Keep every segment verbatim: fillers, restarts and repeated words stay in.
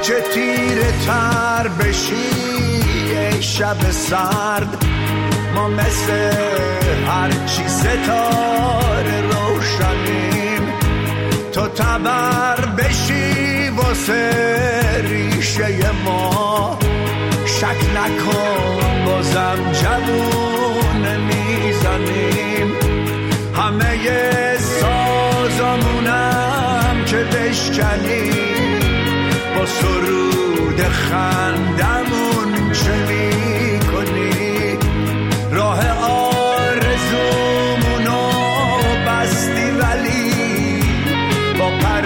هرچه تیره تر بشی ای شب سرد، ما مثل هرچی ستاره روشنیم، تو تبر بشی واسه ریشه ما، شک نکن بازم جوون میزنیم، همه سازمونم که بشکنیم، با سرود خندمون چه میکنی، راه آرزومونو بستی ولی با پر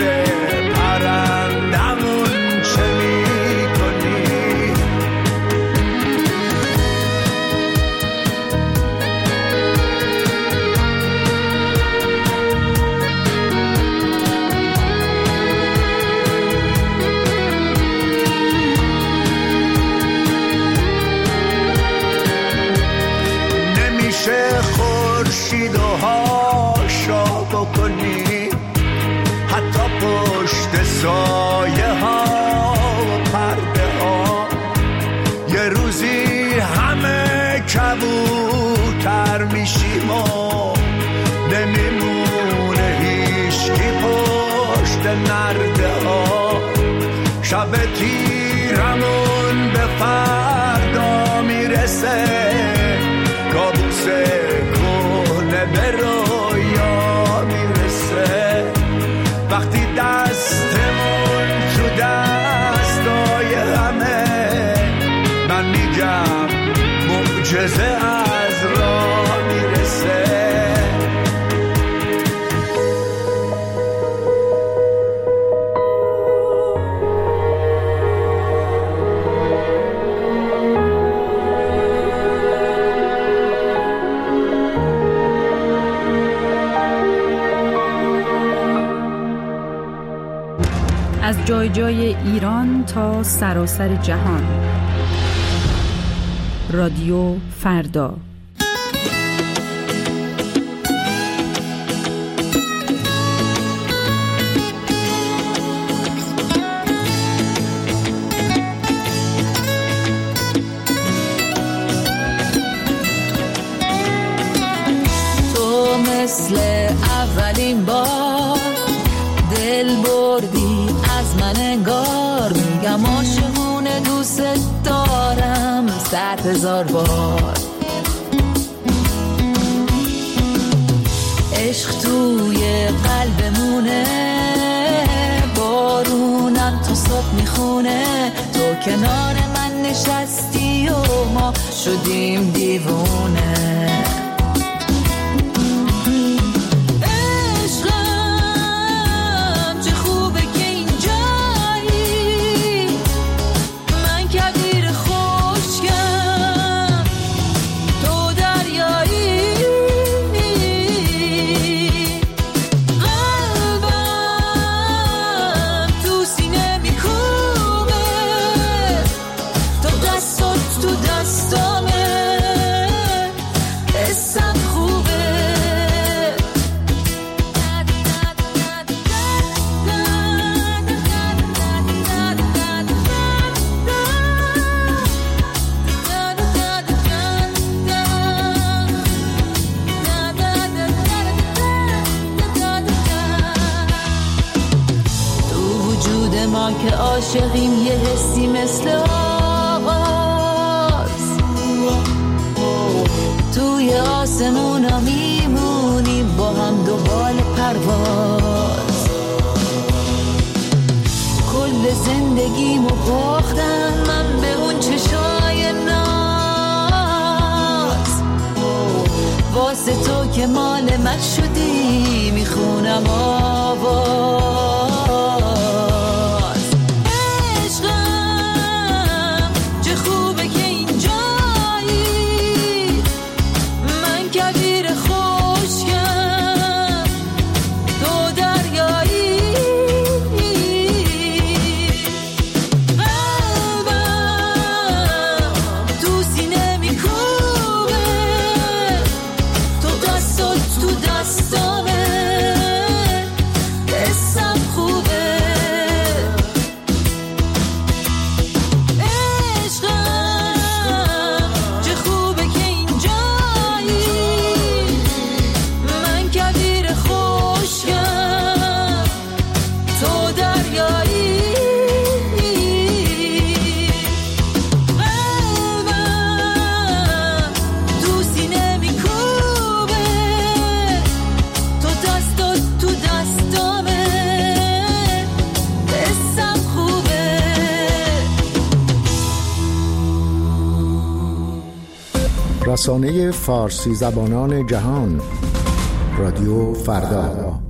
پرندمون چه میکنی. نمیشه خورشید و هاشا بکنی، حتی پشت سایه ها و پرده ها، یه روزی همه کبوتر میشیم و نمیمونه هیچکی پشت نرده ها، شب تیرمون به فردا میرسه، کابوس کهنه به رویا میرسه، وقتی دستمون تو دستای همه، من میگم معجزه از راه میرسه. از جای جای ایران تا سراسر جهان، رادیو فردا. تو مثل اولین بار دل بردی از من انگار، میگم عاشقونه دوست دارم صد هزار بار، عشق توی قلبمونه، بارونم تا صبح میخونه، تو کنار من نشستی و ما شدیم دیوونه. که عاشقیم یه حسی مثل آغاز، توی آسمونا میمونیم با هم دوبال پرواز، کل زندگیمو باختم من به اون چشای ناز، واسه تو که مال من شدی میخونم آواز. تو دستامه، حسم رسانه فارسی زبانان جهان، رادیو فردا.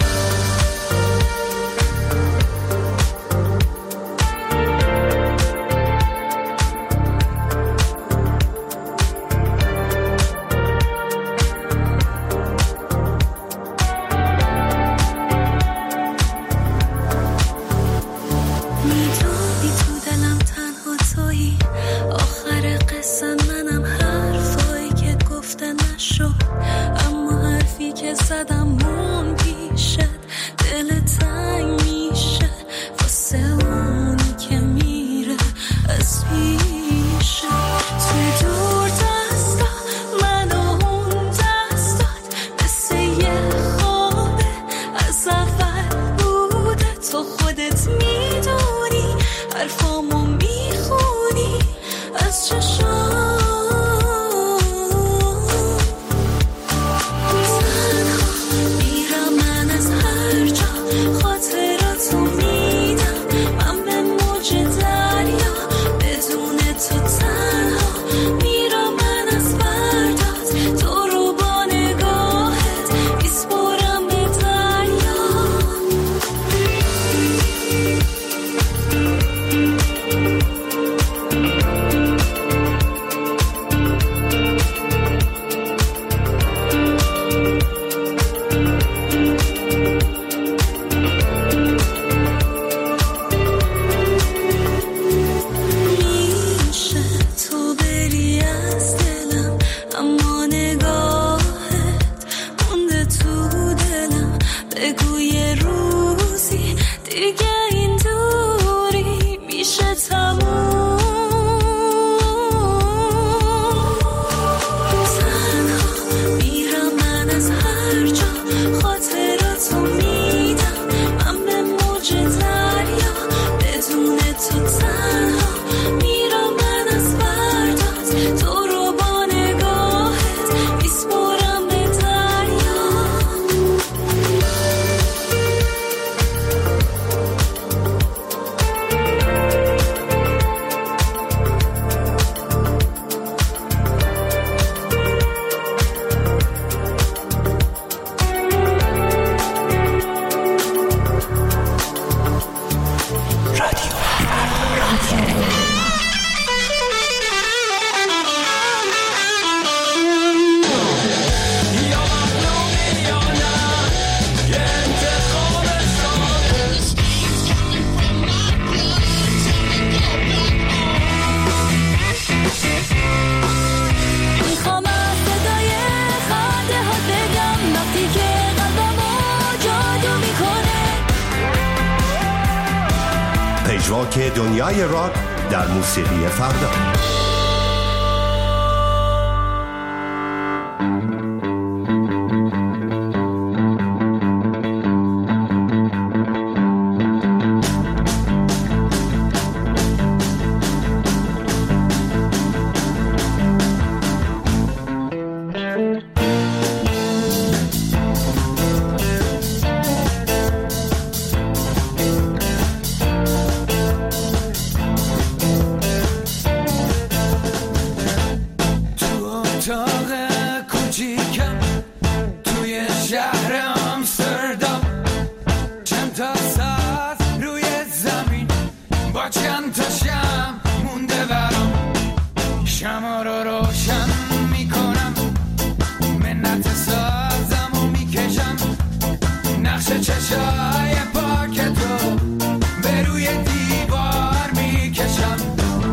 پژواک دنیای راک در موسیقی فردا.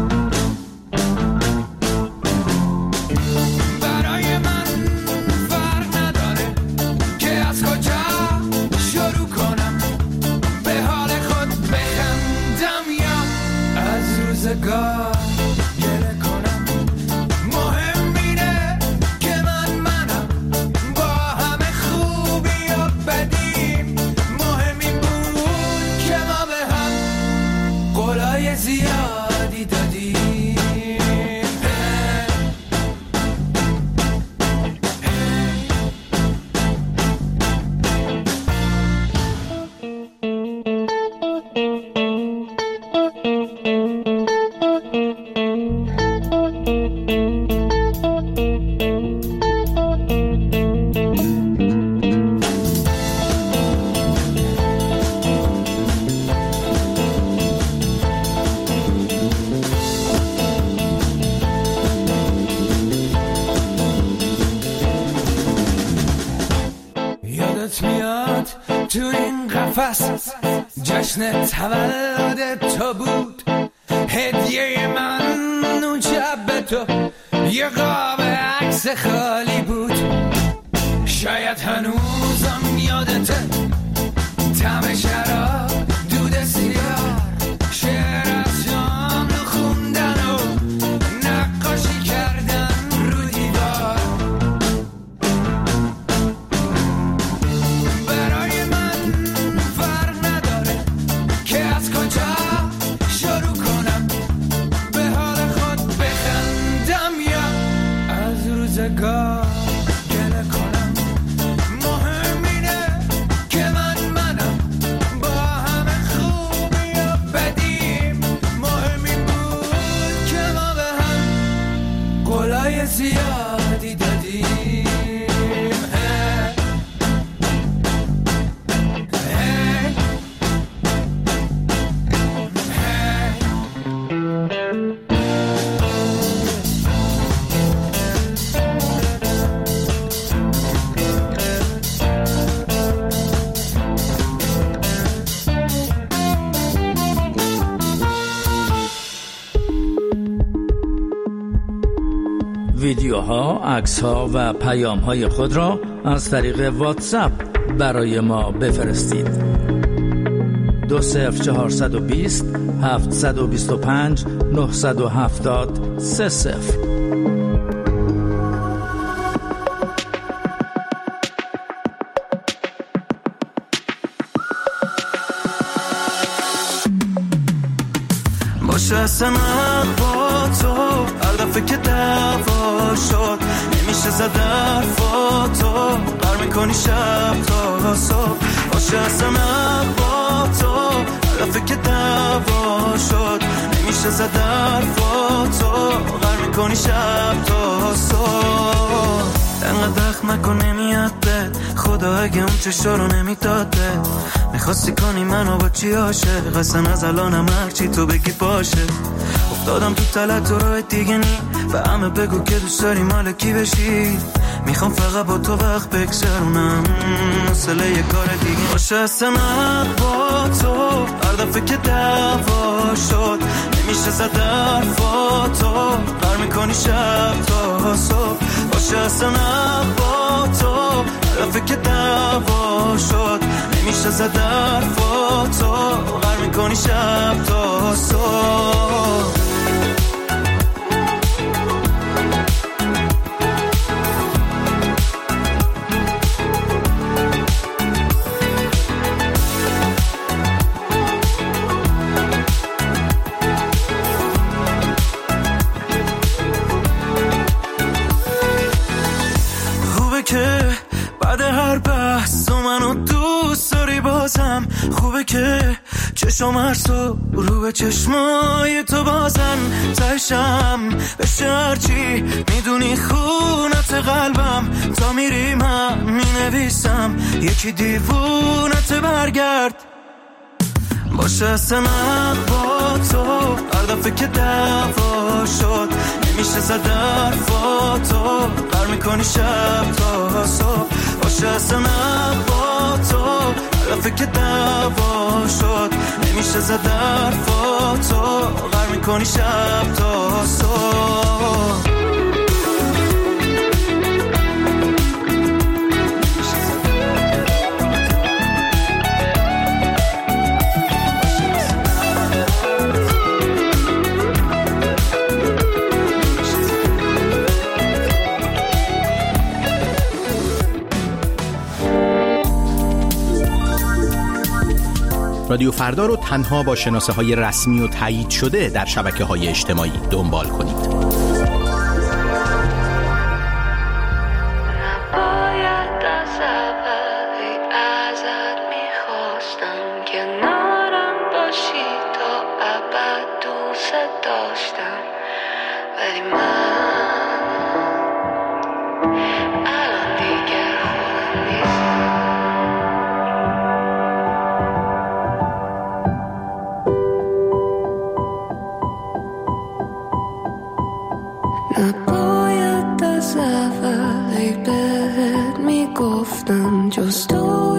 برای من یادت میاد تو این قفس جشن تولد تو بود، هدیه من اون شب به تو یه قاب عکس خالی بود. شاید هنوزم یادته طعم شراب، دود سیگار، شعر از شام خوندن و نقاشی کردن رو دیوار. برای من فرق نداره که از کجا شروع کنم، به حال خود بخندم یا از روزگار گله کنم. مهم اینه که من منم، با همه خوبی و بدیم. مهم این بود که ما به هم قولای زیادی دادیم. ویدیوها، عکس‌ها و پیام‌های خود را از طریق واتساپ برای ما بفرستید. دو صفر چهارصد و بیست هفتصد و بیست و پنج نهصد و هفتاد سه صفر. باشه اصلا با تو هر دفعه که دعوا شد نمیشه زد حرفاتو، بر میکنی شب تا صبح. باشه اصلا با تو هر دفعه که دعوا شد نمیشه زد حرفاتو، بر میکنی شب تا صبح. انقدر دخم نکن نمیاد بد، خدا اگه اون چشا رو نمیداده. میخواستی کنی منو با چی عاشق، اصلا از الانم هرچی تو بگی باشه. افتادم تو تلت و راه دیگه نی، به همه بگو که دوست داری مال کی بشی. میخوام فقط با تو وقت بگذرونم، مسئله یه کار دیگه باشه. اصلا با تو هر دفعه که دعوا شد نمیشه زد حرفاتو، بر میکنی شب تا صبح. باشه اصلا با تو هر دفعه که دعوا شد نمیشه زد حرفاتو، بر میکنی شب تا صبح. که بعد هر بحث تو منو دوست داری بازم، خوبه که چشم هر صبح رو به چشمای تو بازن. تشم بشه هرچی میدونی خونت قلبم، تا میری من مینویسم یکی دیوونت برگرد. باشه اصلا با تو هر دفعه که دعوا شد نمیشه زد حرفاتو، بر میکنی شب تا صبح. باشه اصلا با تو هر دفعه که دعوا شد نمیشه زد حرفاتو، بر میکنی شب تا صبح. رادیو فردا رو تنها با شناسه های رسمی و تایید شده در شبکه های اجتماعی دنبال کنید. نباید از اولی بهت میگفتم جز تو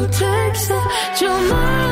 تکسه جو من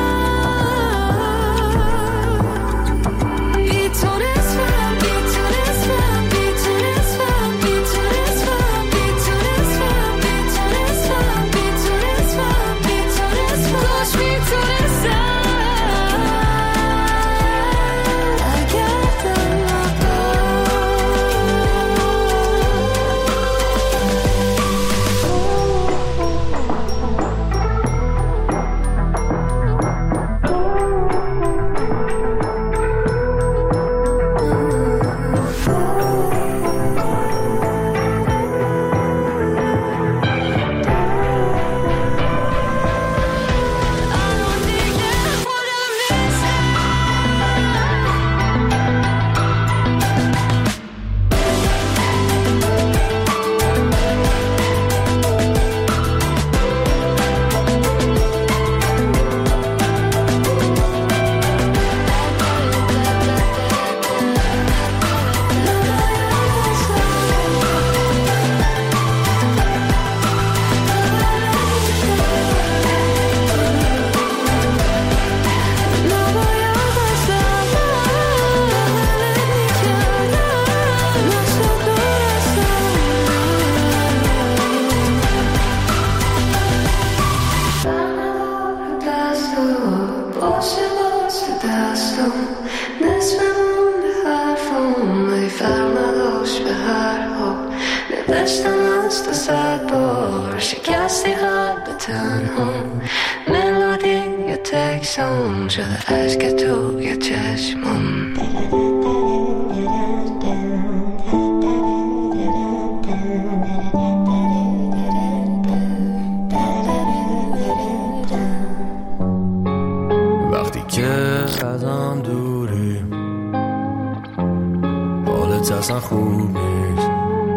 شده عشق توی چشمم وقتی که ازم دوری حالت اصلا خوب نیست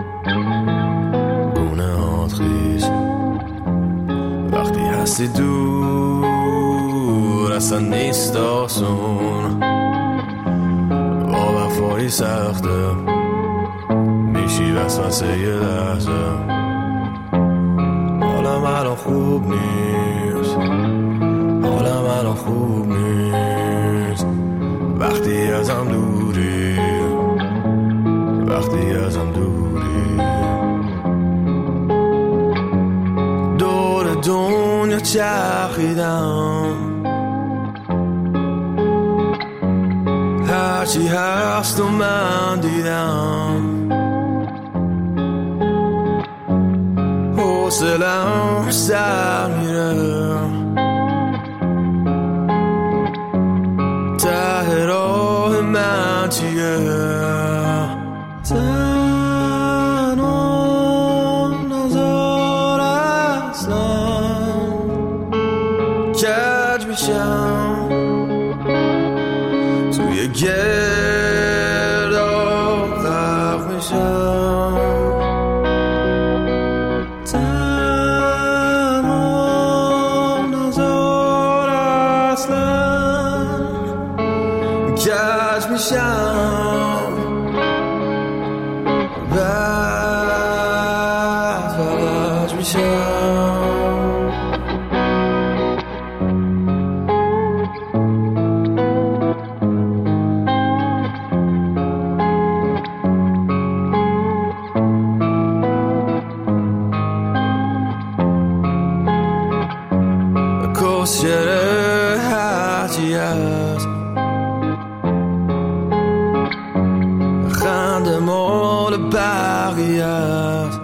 گونه هات خیز وقتی هستی دور اصلا نیست آسون با وفایی سخته میشی وسوسه یه لحظه حالم الان خوب نیست حالم الان خوب نیست وقتی ازم دوری وقتی ازم دوری دور دنیا چرخیدم هرچی هست و من دیدم حوصله‌ام سر میره ته راه من چیه تنها نزار اصلا کج میشم توی گرداب غرق میشم تنها نزار اصلا کج میشم بعد فلج میشم کسچره هرچی هست خنده مال بقیه است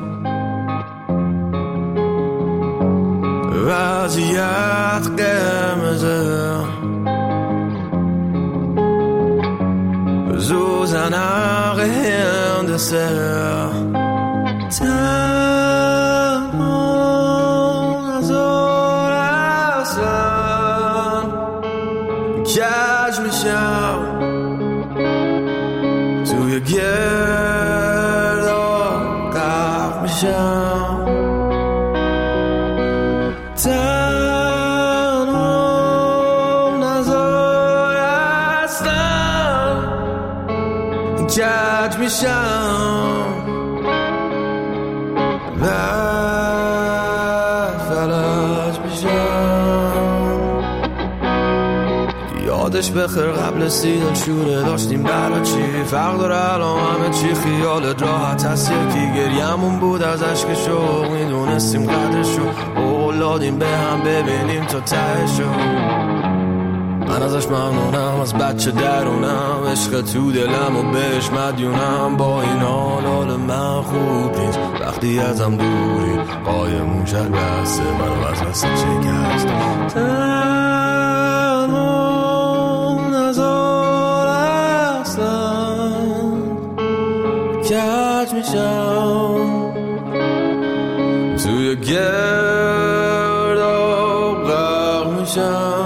وضعیت قرمزه زوزنق هندسه تنها نزار اصلا کج میشم توی گرداب غرق میشم تنها نزار اصلا کج میشم بعد فلج میشم یادش بخیر قبل سیدن شوره داشتیم برا چی فرق داره الان همه چی خیالت راحت هست یکی گریمون بود از عشق شوق میدونستیم قدرشو اولادیم به هم ببینیم تا تهشو من ازش ممنونم از بچه درونم عشق تو دلم و بهش مدیونم با این حال حال من خوب نیست وقتی ازم دوری قایمون شد بسته من از بسته شکست تنها نزار اصلا کج میشم توی گرداب غرق میشم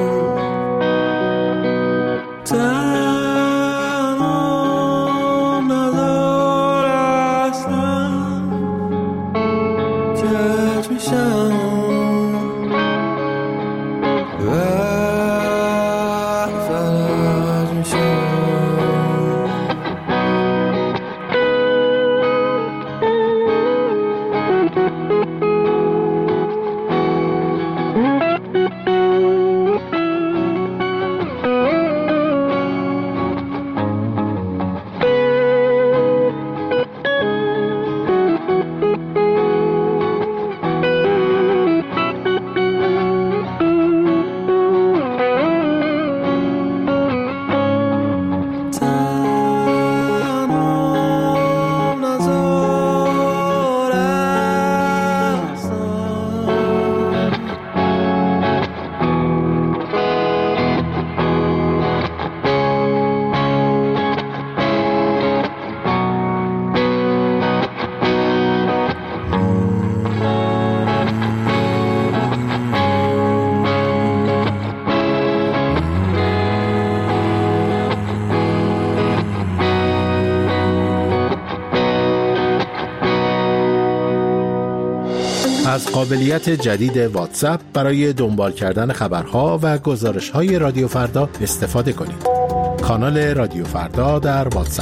از قابلیت جدید واتساپ برای دنبال کردن خبرها و گزارش‌های رادیو فردا استفاده کنید. کانال رادیو فردا در واتساپ.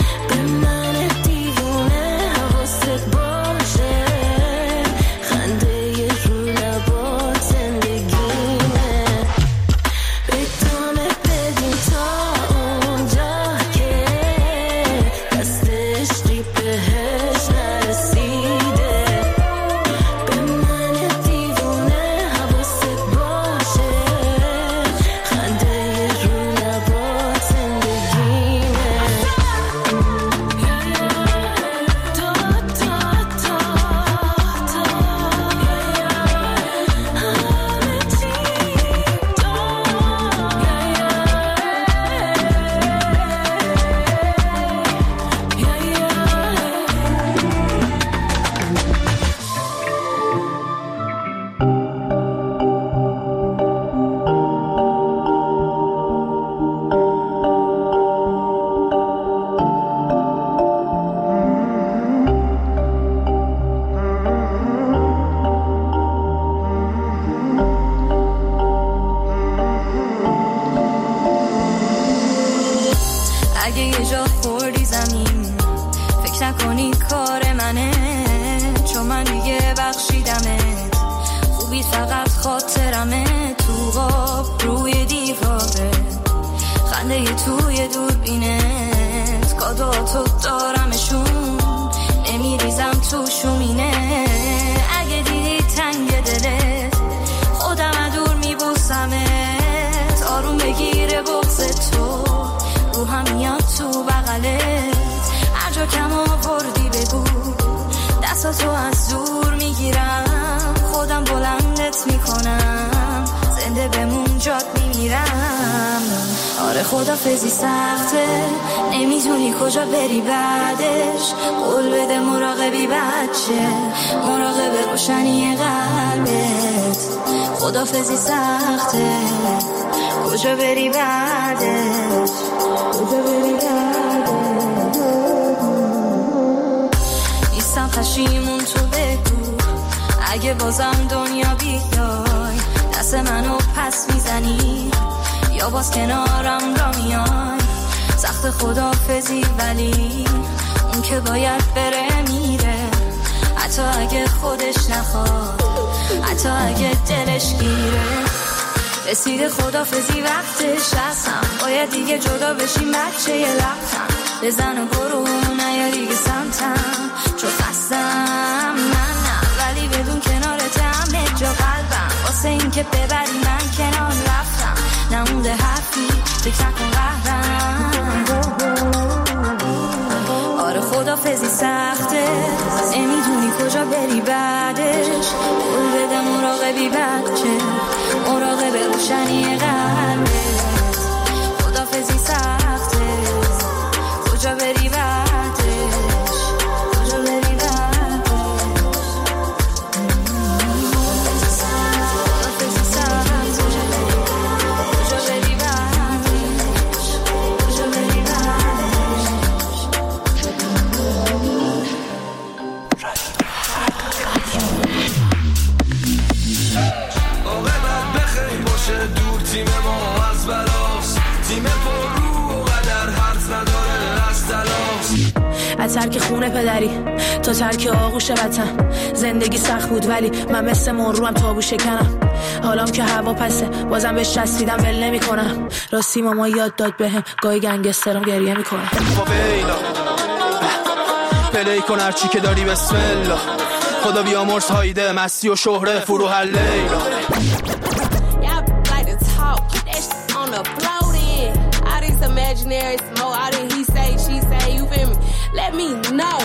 من دیوونه حواست باشه خنده اگه یه جا خوردی زمین فکر نکنی کار منه، چون من دیگه بخشیدمت. خوبی فقط خاطرمه، تو غاب روی دیواره، خنده توی دوربینت، کادواتو دارمشون، نمیریزم تو شومینه. اگه دیدی تنگ دلت خودم دور میبوسمت، آروم بگیره بغض تو، روحم میاد تو بغلت. هر جا کم آوردی بگو، دستاتو از دور میگیرم، خودم بلندت میکنم، زنده بمون جات میمیرم. آره خدافظی سخته، نمیدونی کجا بری بعدش، قول بده مراقبی بچه، مراقب روشنی قلبت. خدافظی سخته، کجا بری بعدش، کجا بری بعدش. نیستم پشیمون، تو بگو اگه بازم دنیا بیای، دست منو پس میزنی یا باز کنارم را میای. سخت خدافظی ولی اون که باید بره میره، حتی اگه خودش نخواد، حتی اگه دلش گیره. رسیده خدافظی وقتش هستم، باید دیگه جدا بشیم بچه یه لبخند بزن و برو، نیا دیگه سمتم چون خستم. نه نه ولی بدون کنارت همه جا قلبم، واسه این که ببری من کنار رفتم، نمونده حرفی فکر نکن قهرم. آره خدافظی سخته، نمیدونی کجا بری بعدش، قول بده مراقبی بچه، مراقب روشنی قلبت. خدافظی سخته، کجا بری بعدش، کجا بری بعدش. خدافظی سخته، کجا بری بعدش، کجا بری بعدش. عاقبت بخیر باشه، دور تیم ما از بلاس، تیم پر رو و قدر حرف نداره از تلاس. از ترک خونه پدری تا ترک آغوش وطن، زندگی سخت بود ولی من مثل مروم تابو شکنم. حالام که هوا پسه بازم بهش چسبیدم ول نمی کنم. راستی ماما یاد داد بهم گاهی گنگسترم گریه میکنه. فاویلا پلی کن هرچی که داری بسم الله، خدا بیامرز هایده مستی و شهره فرو هر لیلا. Imaginary smoke, I didn't he say, she say, you feel me? Let me know.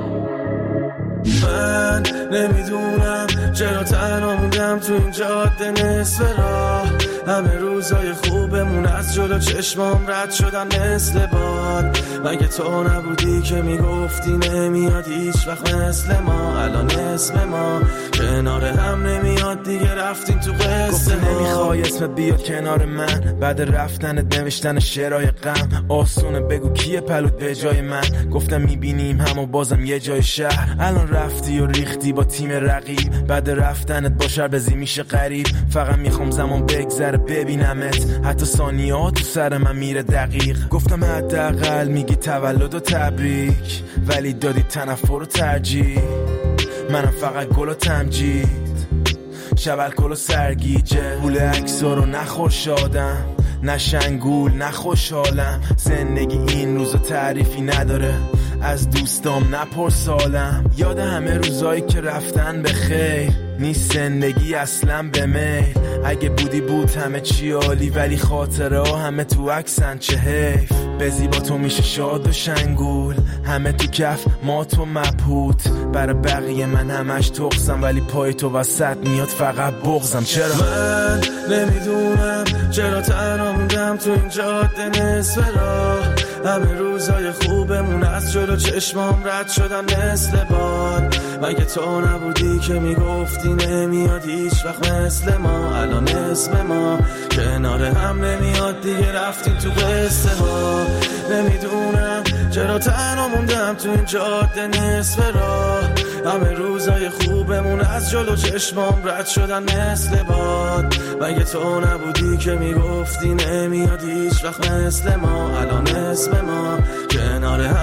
من نمیدونم چرا تنها موندم تو این جاده نصف راه، همه روزای خوبمون از جلو چشمام رد شدن مثل باد. مگه تو نبودی که میگفتی نمیاد هیچ وقت مثل ما، الان اسم ما کنار هم نمیاد دیگه، رفتیم تو قصه ما. نمیخوای اسمت بیاد کنار من، بعد رفتنت نوشتن شعرهای غم. آسونه بگو کیه پلوت به جای من، گفتم میبینیم هم و بازم یه جای شهر. الان رفتی و ریختی با تیم رقیب، بعد رفتنت با شربزی میشه غریب. فقط میخوام زمان بگذره ببینمت، حتی ثانیه ها تو سر من میره دقیق. گفتم حداقل میگی تولد و تبریک، ولی دادی تنفر و ترجیح. منم فقط گل و تمجید، شبل کل و سرگیجه. پول عکسا رو نخور شادم، نه شنگول نه خوشحالم. زندگی این روزا تعریفی نداره، از دوستام نپرسالم. یاد همه روزایی که رفتن به خیر، نیست زندگی اصلا به میل. اگه بودی بود همه چی عالی، ولی خاطره ها همه تو عکسن، چه حیف. بزی با تو میشه شاد و شنگول، همه تو کف ما تو مبهوت. برای بقیه من همش تقصم، ولی پای تو وسط میاد فقط بغضم. چرا من نمیدونم چرا تنها موندم تو این جاده نصف راه، همه روزای خوبمون از جلو چشمام رد شدن مثل باد. مگه تو نبودی که میگفتی نمیاد هیچ وقت مثل ما، الان اسم ما کنار هم نمیاد دیگه، رفتیم تو قصه ها. نمیدونم چرا تنها موندم تو این جاده نصف راه، همه روزای خوبمون از جلو چشمام رد شدن مثل باد. مگه تو نبودی که میگفتی نمیاد هیچ وقت مثل ما، الان اسم ما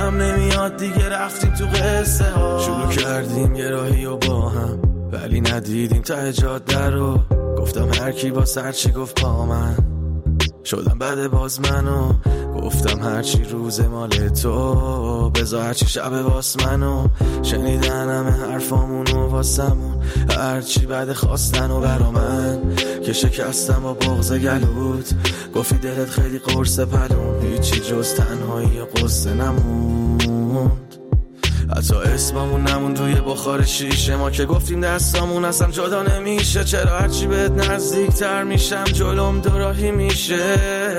هم نمیاد دیگه رفتیم تو قصه ها. شروع کردیم یه راهی و با هم ولی ندیدیم ته جاده رو. گفتم هر کی با سر چی گفت با من شدم بعد باز منو. گفتم هرچی روز مال تو بذار هرچی شب واس منو. شنیدن همه حرفامونو واسمون هرچی بعد خواستن و برا من که شکستم با بغض گلوت. گفتی دلت خیلی قرص پلون هیچی جز تنهایی و قصه نموند. حتی اسممون نمون توی بخار شیشه ما که گفتیم دستامون اصلا جدا نمیشه. چرا هرچی بهت نزدیک تر میشم جلوم دوراهی میشه.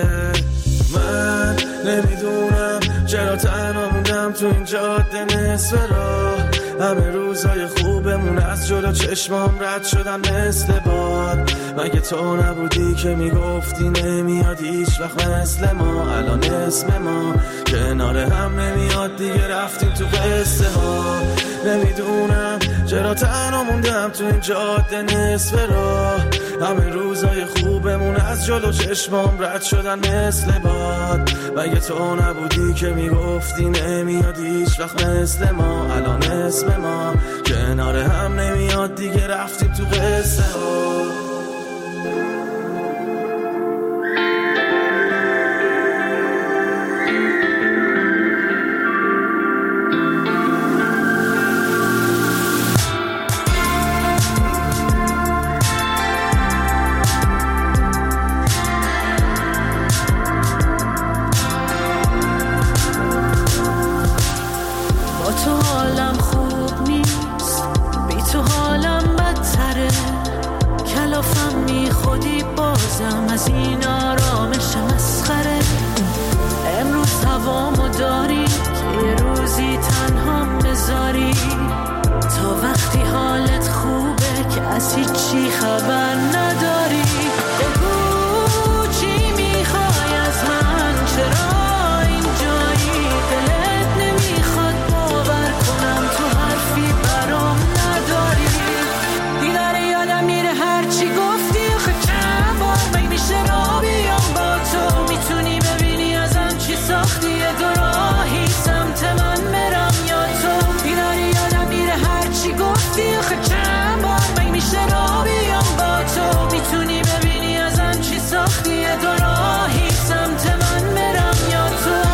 من نمیدونم چرا تنها موندم تو این جاده نصف راه. همه روزای خوبمون از جلو چشمام رد شدن مثل باد. مگه تو نبودی که میگفتی نمیاد هیچ وقت مثل ما. الان اسم ما کنار هم نمیاد دیگه رفتیم تو قصه ها. نمیدونم چرا تنها موندم تو این جاده نصف راه. همه روزای خوبمون از جلو چشمام رد شدن مثل باد. مگه تو نبودی که میگفتی نمیاد هیچ وقت مثل ما. الان اسم ما کنار هم نمیاد دیگه رفتیم تو قصه ها. از این آرامش مسخره امروز هوامو داری که یه روزی تنها بذاری تا وقتی حالت خوبه که از هیچی خبر نداری. بگو چی میخوای از من چرا اینجایی دلت نمیخواد باور کنم تو حرفی برام نداری. دیداره یادم میره هرچی گفتی آخه چند بار میشه را بیام با تو. میتونی ببینی ازم چی ساختی یه دو راهی سمت من برم یا تو. دیداری یادم میره هرچی گفتی آخه چند بار میشه را بیام با تو. میتونی ببینی ازم چی ساختی یه دو راهی سمت من برم یا تو.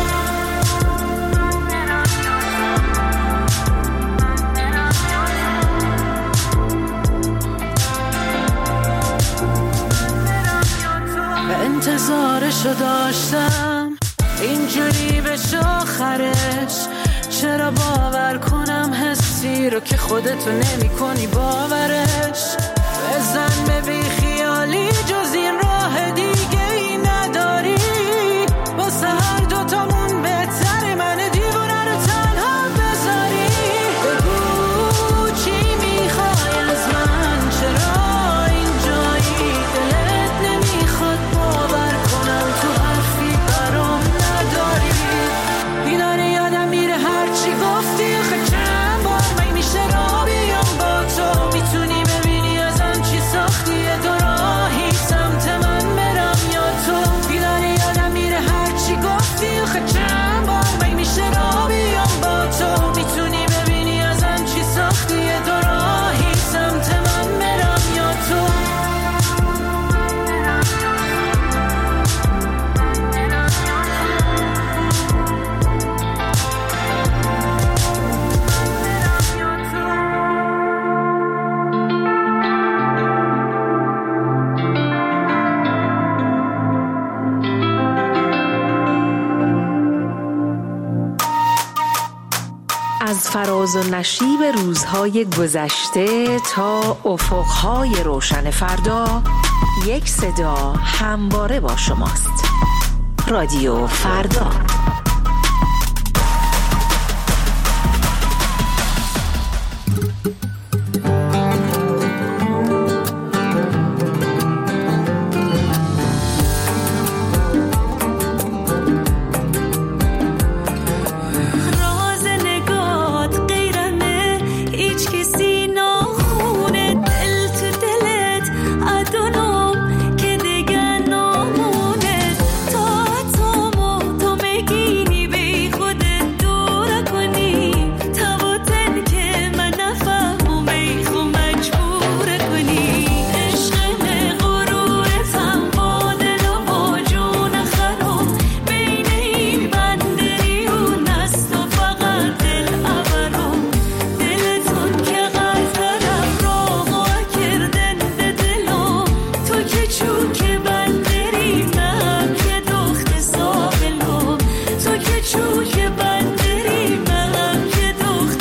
انتظارشو داشتم اینجوری بشه آخرش. چرا باور کنم حسی رو که خودتو نمی کنی باورش. بزن به بی خیالی جز این راه دیگه ای نداری. واسه هر دوتامون بهتره من دیوونه رو تنها بذاری. بگو چی میخوای از من چرا اینجایی دلت نمیخواد باور کنم تو حرفی برام نداری. دیداره یادم میره هرچی گفتی آخه چند بار می میشه را بیام با تو. میتونی ببینی ازم چی ساختی یه دو راهی سمت من برم یا تو. دیداره یادم میره هرچی گفتی آخه چند بار می میشه را بیام با تو. میتونی ببینی ازم چی ساختی یه دو راهی سمت من برم یا تو. از فراز و نشیب روزهای گذشته تا افقهای روشن فردا یک صدا همواره با شماست. رادیو فردا. که دیگه نامونه تا تو که چوک بندری منم که دخت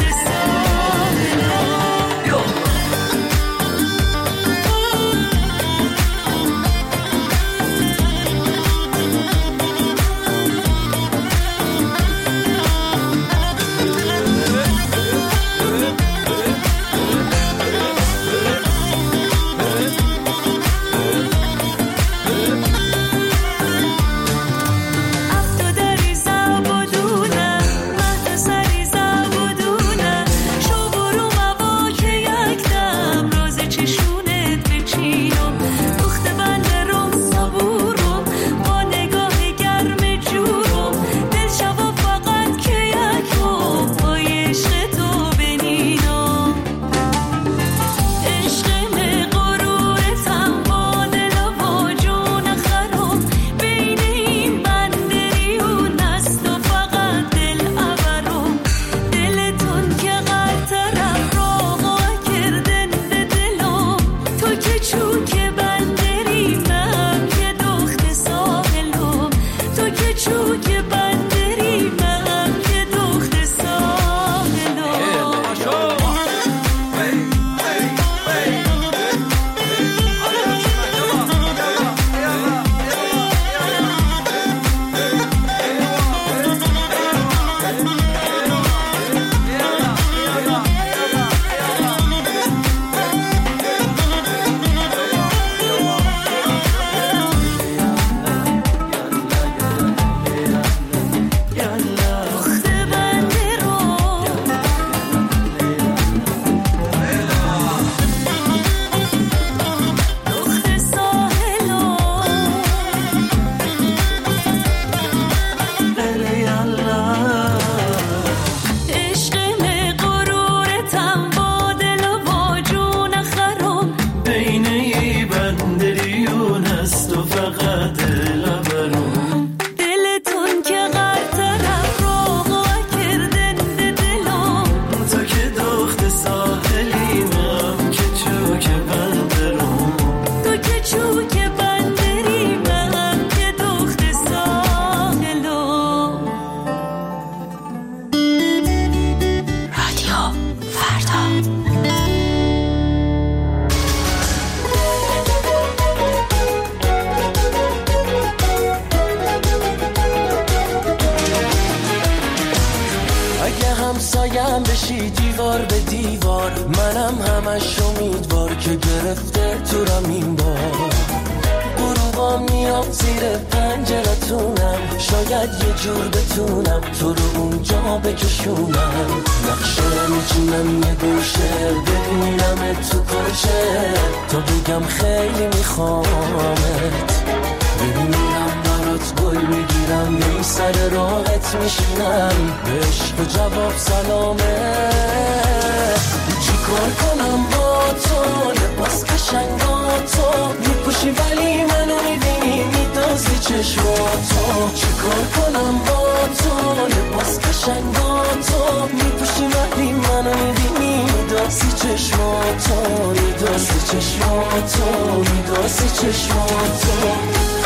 همسایم بشی دیوار به دیوار، منم همش امیدوار که گرفته تورم این بار. غروبا میام زیر پنجرتونم، شاید یه جور بتونم تو رو اونجا بکشونم. نقشه میچینم یه گوشه، ببینم تو کجه، تا بگم خیلی میخوامت. ببینم برات گل میگیرم، این سر راحت میشینم، به عشق و جواب سلامه. چی کار کنم با تو، لباس قشنگاتو میپوشی ولی منو میبینی میدازی چشماتو. چی کار کنم با تو، لباس قشنگاتو میپوشی ولی منو میبینی میدازی چشماتو، میدازی چشماتو، میدازی چشماتو.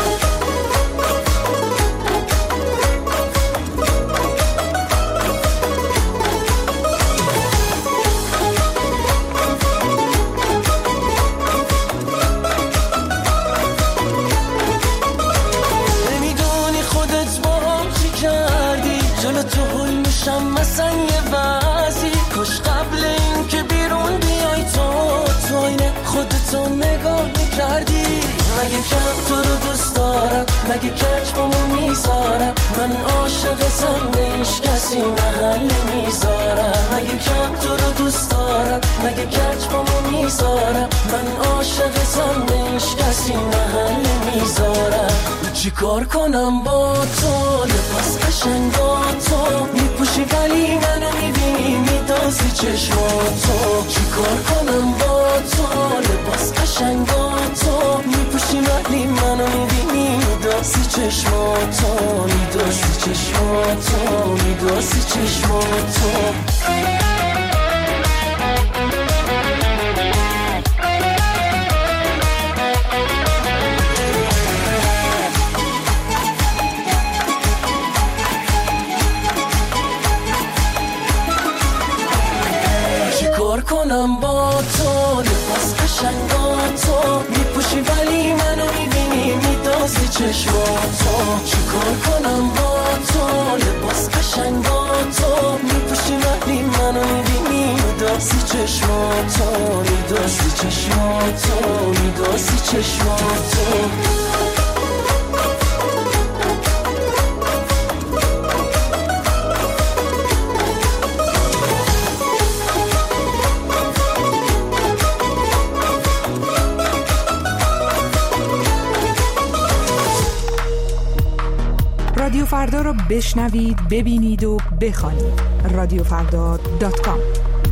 مثلا یه وضعی کاش قبل این که بیرون بیای تو تو اینه خودتو نگاه میکردی. مگه کم تو رو دوست دارم، مگه کچ بامو میذارم، من عاشقتم به هیچ کسی محل میذارم. مگه کم تو رو دوست دارم، مگه کچ بامو میذارم، من عاشقتم به هیچ کسی محل میذارم. چی کار کنم با تو، لباس قشنگاتو میپوشی ولی منو میبینی میدازی چشماتو. چی کار کنم با تو، لباس قشنگاتو میپوشی ولی منو میبینی میدازی چشماتو، میدازی چشماتو، میدازی چشماتو. کنم با تو لباس قشنگاتو میپوشی ولی منو میبینی میدازی چشماتو چیکار کنم با تو لباس قشنگاتو میپوشی ولی منو میبینی میدازی چشماتو میدازی چشماتو میدازی چشماتو رادیو فردا رو بشنوید، ببینید و بخوانید. رادیو فردا دات کام.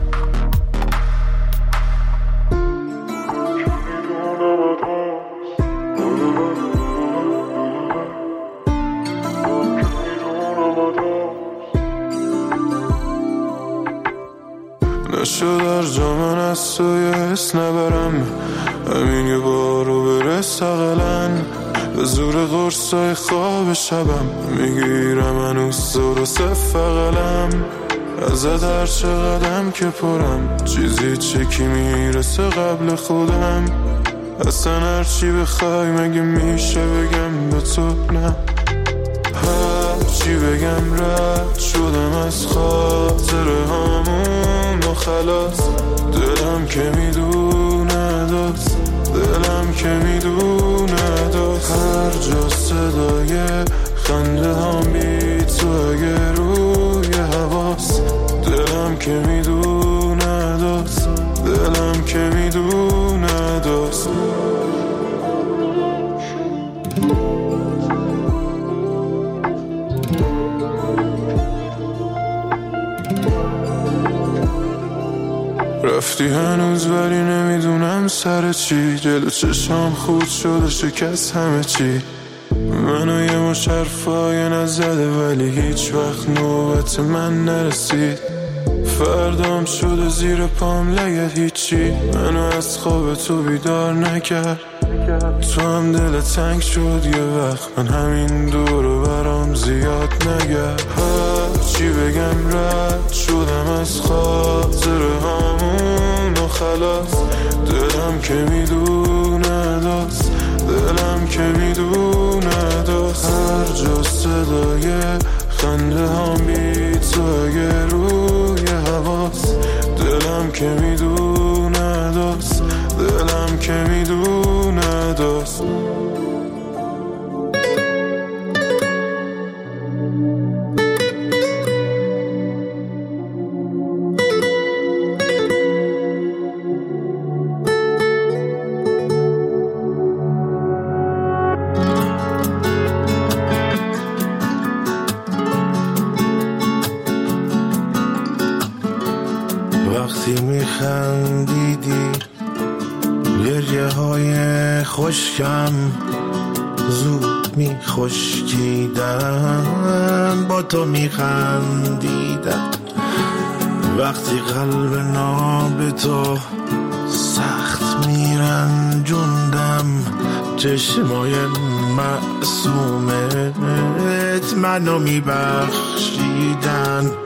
نشد در جامن از تو یه حس نبرم، همین یه بارو برس اقلن به زور قرصای خواب شبم میگیرم هنوز درسته فقلم ازت هر چه قدم که پرم چیزی چکی میرسه قبل خودم اصلا هر چی بخوای مگه میشه بگم به تو نه هر چی بگم رد شدم از خاطره هامون و خلاص دلم که میدونه داست دلم که میدونه داست هر جا صدای خنده هم بی تو اگه روی حواس دلم که میدونه داست دلم که میدونه داست رفتی هنوز ولی نمیدونم سر چی جلو چشام خود شده شکست همه چی منو یه مش حرفای نزده ولی هیچ وقت نوبت من نرسید فردام شده زیر پام لگت هیچی منو از خواب تو بیدار نکرد تو هم دل تنگ شد یه وقت من همین دورو برام زیاد نگرد هر چی بگم رد شدم از خاطره هامون و خلاص دلم که میدونه داست دلم که میدونه داست هر جا صدای خنده هم بی تو اگه روی حواس دلم که میدونه داست دلم که میدونه داست وقتی میخندیدی گریه های خشکم زود میخشکیدن با تو میخندیدم وقتی قلب ناب تو سخت میرنجوندم چشمای معصومت منو میبخشیدن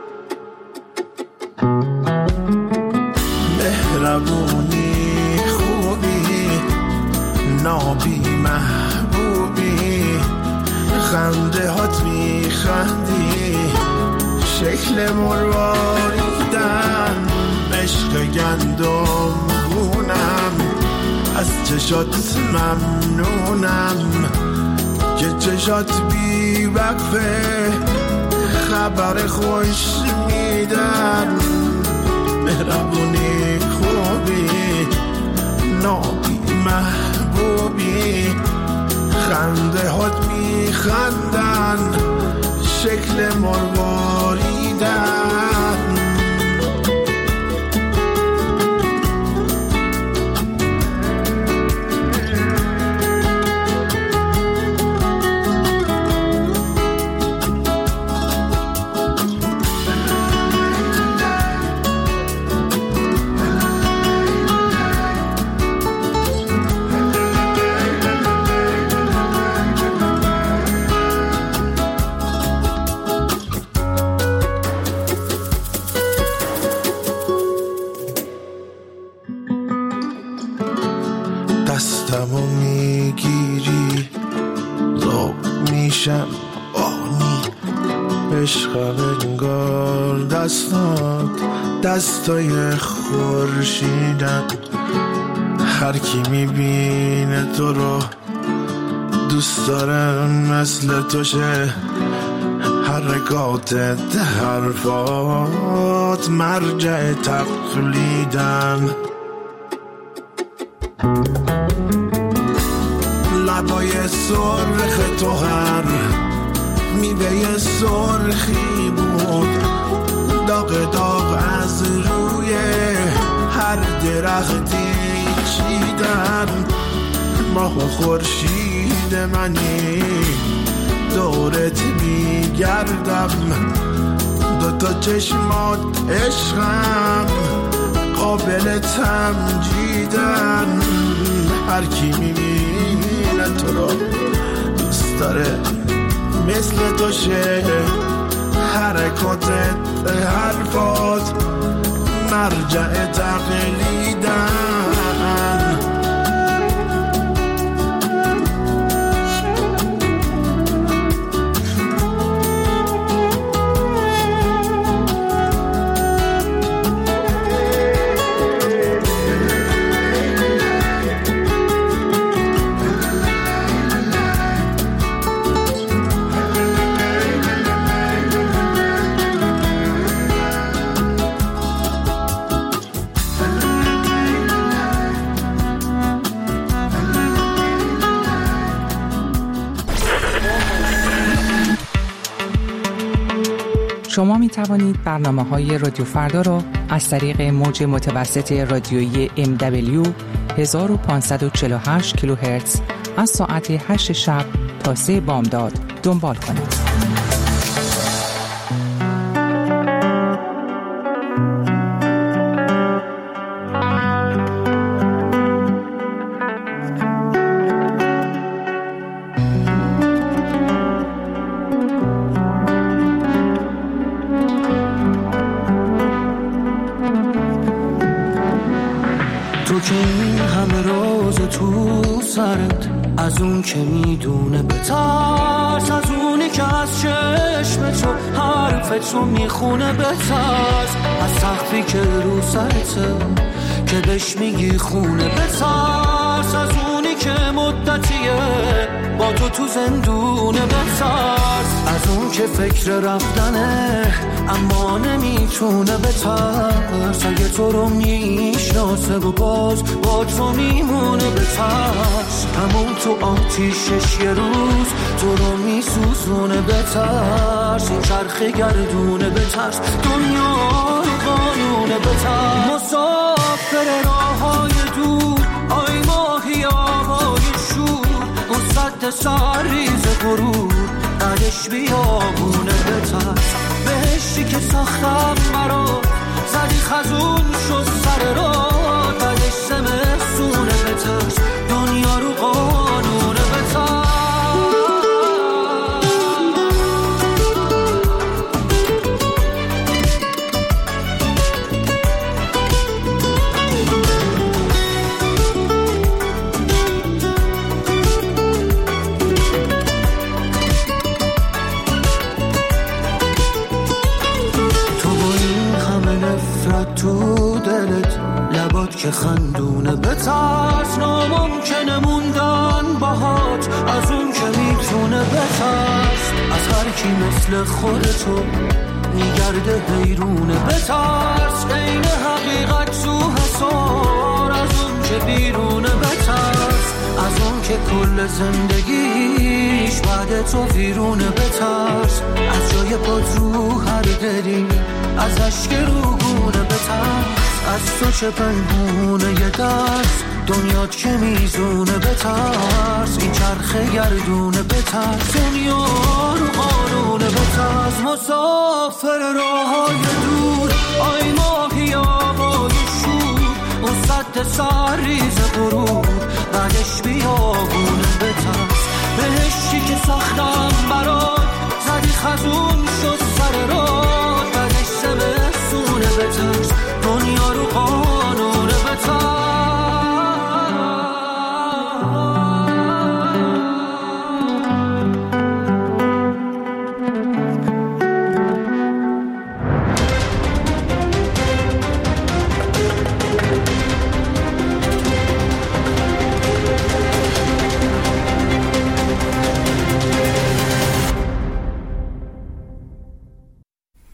مهربونی خوبی نابی محبوبی خنده هات میخندی شکل مرواریدن عشق گندم گونم از چشات ممنونم که چشات بی وقفه خبر خوش میدن مهربونی خوبی نابی محبوبی خنده هات میخندن شکل مرواریدن عشق انگار دستات دستای خورشیدن. هر کی میبینه تو رو دوست داره مثل تو شه، حرکاتت حرفات مرجع تقلیدن. لبای سرخ تو هر میوه سرخی بود، داغ داغ از روی هر درختی چیدن. ماه و خورشید منی دورت میگردم، دوتا چشمات عشقم قابل تمجیدن. هر کی میبینه تو رو دوست داره مثل تو شه، حرکاتت حرفات مرجع تقلیدن. شما می توانید برنامه‌های رادیو فردا را از طریق موج متوسط رادیویی ام دبلیو هزار و پانصد و چهل و هشت کیلوهرتز از ساعت هشت شب تا سه بامداد دنبال کنید. از اون که میدونه بترس، از اونی که از چشم تو حرفتو میخونه بترس، از سقفی که رو سرته که بهش میگی خونه بترس، از اونی که مدتیه با تو تو زندونه بترس، از اون که فکر رفتنه اما نمیتونه بترس، اگه تو رو میشناسه و باز با تو میمونه بترس، همون تو آتیشش یه روز تو رو میسوزونه بترس، این چرخ گردونه بترس، دنیا رو قانونه بترس، مسافر راه های دور آی ماهی آهای شور، اون صد سرریز غرور بعدش بیابونه بترس، بهشتی که ساختم مرا زدی خزون شد سر را، بعدش زمستونه بترس، دنیا رو قانونه بترس. تو دلت لبات که خندونه بترس، ناممکنه موندن باهات از اون که میتونه بترس، از هر کی مثل خودتو میگرده حیرونه بترس، عین حقیقت تو حسار از اون که بیرونه بترس، از اون که کل زندگیش بعد تو ویرونه بترس، از جای پات رو هر دلی از اشک روگونه بترس، از تو چه پنهونه یه دست دنیات که میزونه بترس، این چرخ گردونه بترس، دنیا رو قانونه بترس، مسافر راه های دور آی ماهی آهای شور، اون صد سرریز غرور بعدش بیابونه بترس، بهشتی که ساختم برات زدی خزون